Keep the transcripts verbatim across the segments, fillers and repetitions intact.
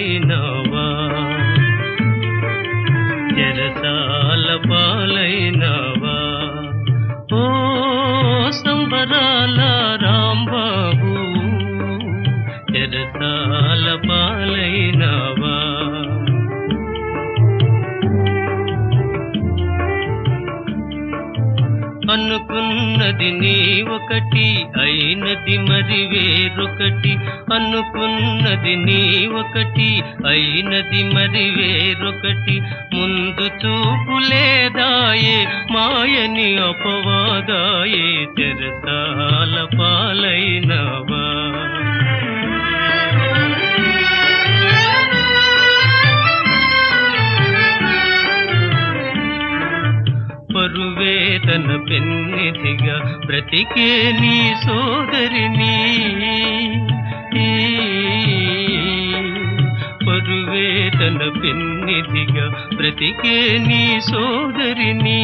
పాలైనవా చెరసాల పాలైనవా ఓ సంబరాల రాంబాబు చెరసాల పాలైనవా అనుకున్నది నీ ఒకటి అయినది మరి వేరొకటి అనుకున్నది నీ ఒకటి అయినది మరి వేరొకటి ముందు చూపు లేదాయే మాయని అపవాదాయే చెరసాల పాలైనవా పరువేదన పెన్నిధిగా బ్రతికే నీ సోదరిని పరువేదన పెన్నిధిగా బ్రతికే నీ సోదరిని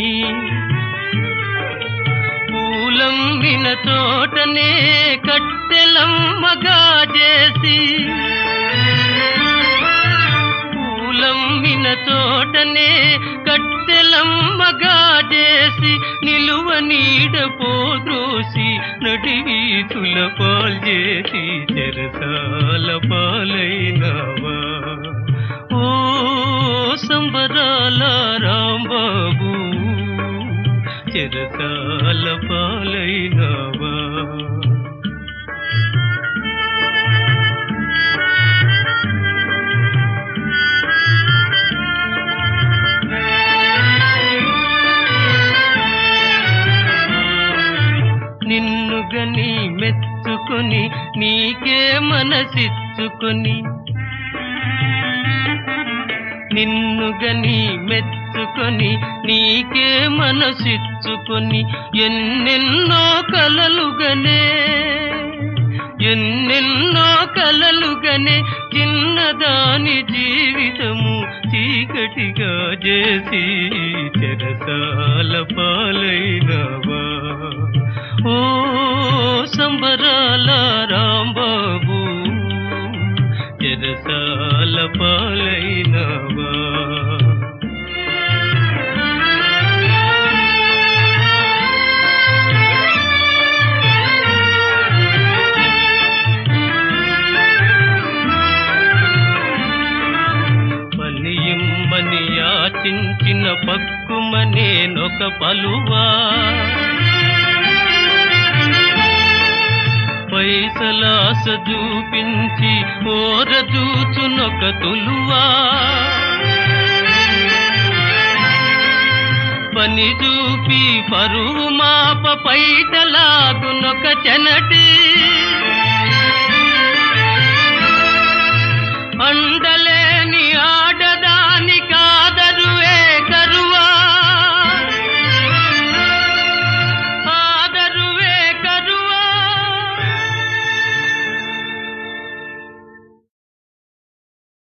పూలమ్మిన తోటనే కట్టెలమ్మగా చేసి పూలమ్మిన తోటనే కట్టెలమ్మగా చేసి నిలువ నీడ పోద్రోసి నడివీధుల పాల్చేసి చెరసాల పాలైనవా ఓ సంబరాల రాంబాబు చెరసాల పాలైనవా నిన్నుగని మెచ్చుకొని నీకే మనసిచ్చుకొని నిన్నుగని మెచ్చుకొని నీకే మనసిచ్చుకొని ఎన్నెన్నో కలలుగనే ఎన్నెన్నో కలలుగనే చిన్నదాని జీవితము చీకటిగా చేసి చెరసాల పాలైనవా ఓ సంబరాల రాంబాబు చెరసాల పాలైనవా పనియిమ్మని యాచించిన పక్కుమనేనొక పలువా పైసలాస చూపించి ఓరజూచునొక తులువా పని చూపి పరువు మాప పైటలాగునొక చెనటి అండలేని ఆడదాని కాద